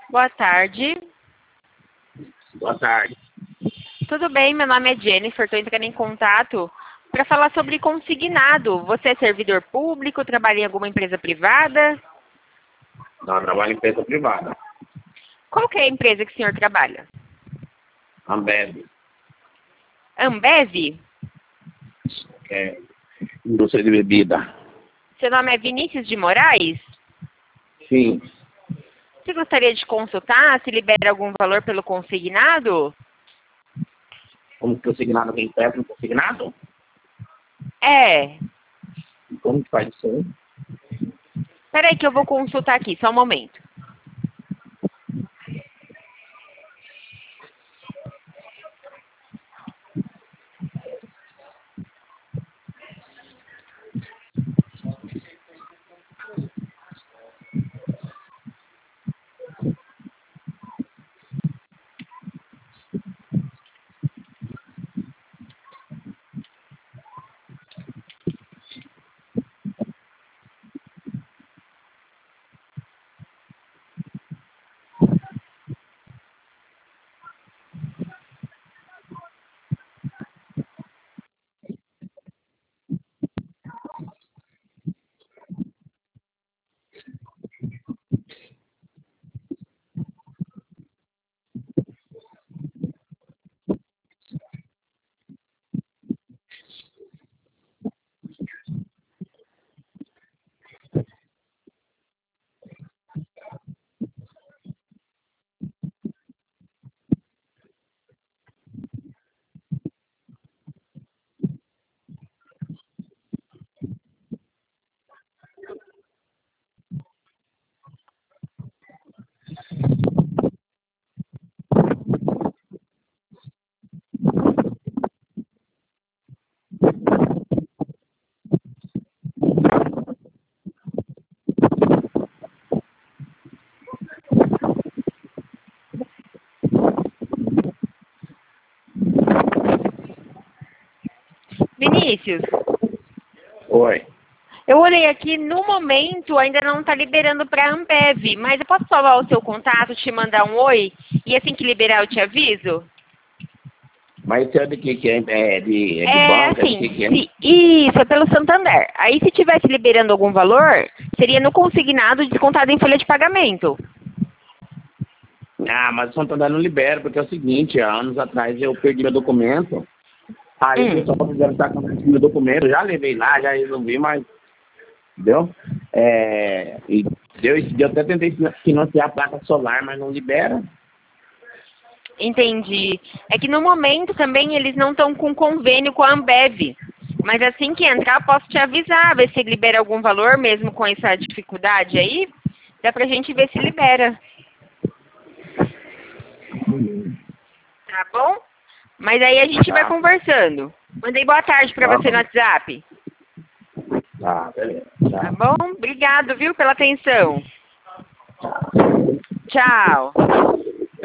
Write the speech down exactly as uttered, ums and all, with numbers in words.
Boa tarde. Boa tarde. Tudo bem? Meu nome é Jennifer, estou entrando em contato para falar sobre consignado. Você é servidor público, trabalha em alguma empresa privada? Não, eu trabalho em empresa privada. Qual que é a empresa que o senhor trabalha? Ambev, Ambev? que é indústria de bebida. Seu nome é Vinícius de Moraes? Sim. Você gostaria de consultar se libera algum valor pelo consignado? Como que o consignado vem perto do consignado? É. E como que faz isso aí? Espera aí que eu vou consultar aqui, só um momento. Vinícius, Oi. eu olhei aqui, no momento ainda não está liberando para a Ambev, mas eu posso salvar o seu contato, te mandar um oi e assim que liberar eu te aviso? Mas isso é de que que é? É de, é de É banca? É de assim, que que é? se, isso, é pelo Santander. Aí se tivesse liberando algum valor, seria no consignado descontado em folha de pagamento. Ah, mas o Santander não libera, porque é o seguinte, há anos atrás eu perdi meu documento, aí o Hum. pessoal quiser estar com o meu documento, já levei lá, já resolvi, mas, entendeu? É, e eu, eu até tentei financiar a placa solar, mas não libera. Entendi. É que no momento também eles não estão com convênio com a Ambev. Mas assim que entrar, posso te avisar, ver se libera algum valor, mesmo com essa dificuldade aí. Dá pra gente ver se libera. Tá bom? Mas aí a gente vai Tá, conversando. Mandei boa tarde pra tá você no bom. WhatsApp. Tá, beleza. Tá Tá. bom? Obrigado, viu, pela atenção. Tchau.